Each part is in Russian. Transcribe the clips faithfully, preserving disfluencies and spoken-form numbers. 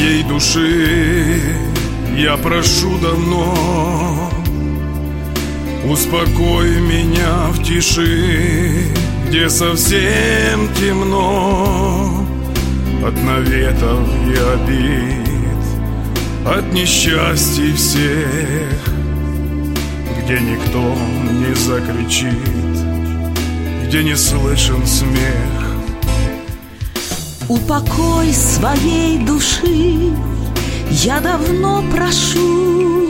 своей души я прошу давно, успокой меня в тиши, где совсем темно от наветов и обид, от несчастий всех, где никто не закричит, где не слышен смех. Упокой своей души я давно прошу,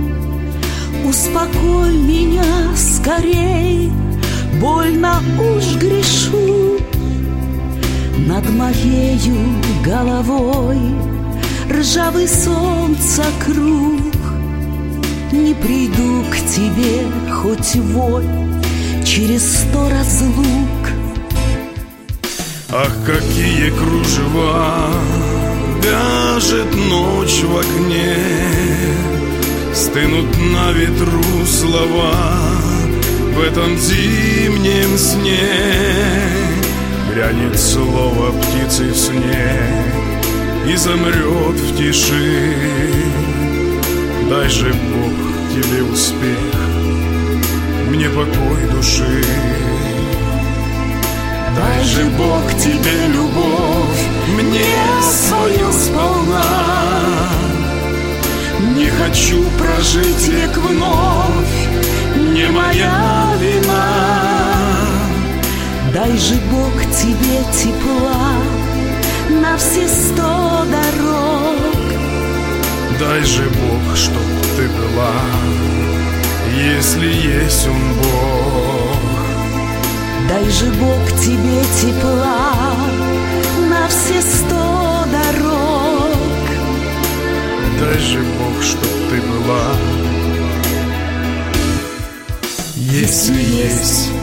успокой меня скорей, больно уж грешу. Над моею головой ржавый солнца круг, не приду к тебе хоть вой через сто разлук. Ах, какие кружева вяжет ночь в окне, стынут на ветру слова в этом зимнем сне. Грянет слово птицы в сне и замрет в тиши. Дай же Бог тебе успех, мне покой души. Дай же Бог тебе любовь, мне свою сполна. Не хочу прожить век вновь, не моя вина. Дай же Бог тебе тепла на все сто дорог. Дай же Бог, чтоб ты была, если есть Он Бог. Дай же Бог тебе тепла на все сто дорог. Дай же Бог, чтоб ты была, если есть